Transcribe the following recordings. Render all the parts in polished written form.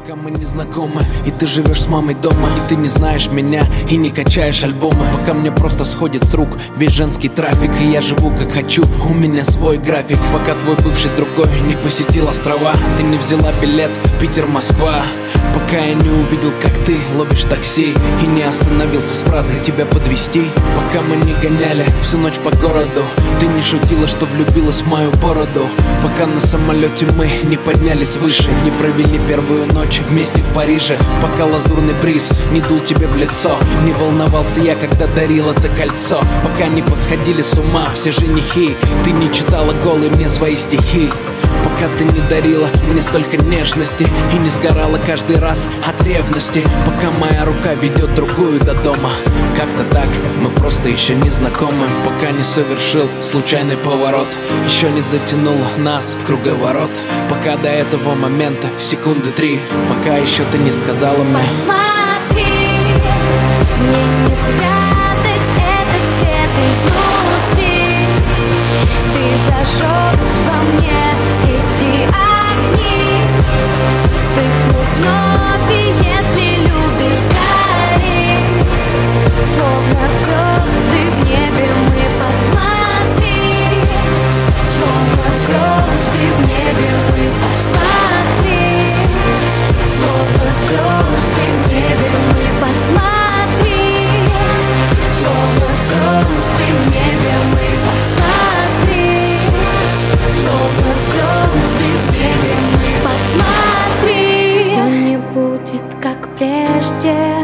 Пока мы не знакомы, и ты живешь с мамой дома, и ты не знаешь меня, и не качаешь альбомы. Пока мне просто сходит с рук весь женский трафик, и я живу как хочу, у меня свой график. Пока твой бывший с другой не посетил острова, ты не взяла билет Питер-Москва. Пока я не увидел, как ты ловишь такси, и не остановился с фразой тебя подвести. Пока мы не гоняли всю ночь по городу, ты не шутила, что влюбилась в мою бороду. Пока на самолете мы не поднялись выше, не провели первую ночь вместе в Париже. Пока лазурный бриз не дул тебе в лицо, не волновался я, когда дарил это кольцо. Пока не посходили с ума все женихи, ты не читала голые мне свои стихи. Пока ты не дарила мне столько нежности и не сгорала каждый раз от ревности. Пока моя рука ведет другую до дома, как-то так, мы просто еще не знакомы. Пока не совершил случайный поворот, еще не затянул нас в круговорот. Пока до этого момента секунды 3, пока еще ты не сказала мне: посмотри, мне не спрятать этот цвет изнутри. Ты зажег во мне эти огни, вспыхнув вновь, и если любишь, гори. Словно звезды в небе мы, посмотри. Словно звезды в небе мы, посмотри. Словно звезды в небе мы, посмотри. Словно звезды в небе мы, посмотри. Словно звезды в небе мы, посмотри. Все не будет как прежде.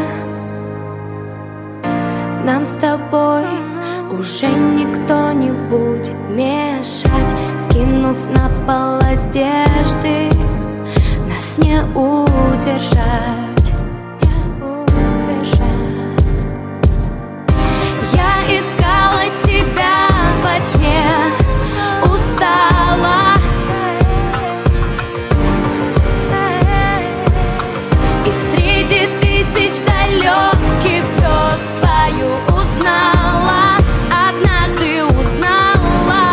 Нам с тобой уже никто не будет мешать. Скинув на пол одежды, нас не удержать, не удержать. Я искала тебя во тьме, устала, и среди тысяч далеких звезд твою узнала, однажды узнала.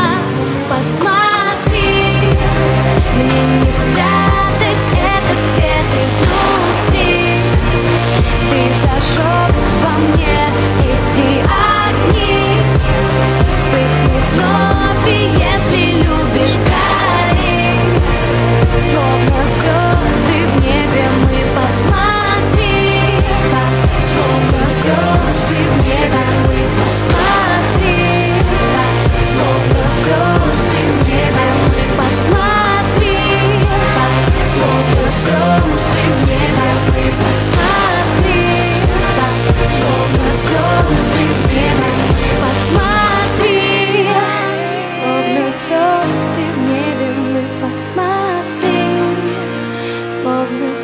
Посмотри, мне не спрятать этот цвет изнутри. Ты зажег во мне эти огни, вспыхнув вновь, и если любишь, гори. Словно звезды в небе мы, посмотри. Словно звезды в небе мы, посмотри. Словно звезды в небе мы, посмотри. Словно звезды в небе мы, посмотри. Словно звезды в небе мы, посмотри. Словно звезды в небе мы, посмотри. Словно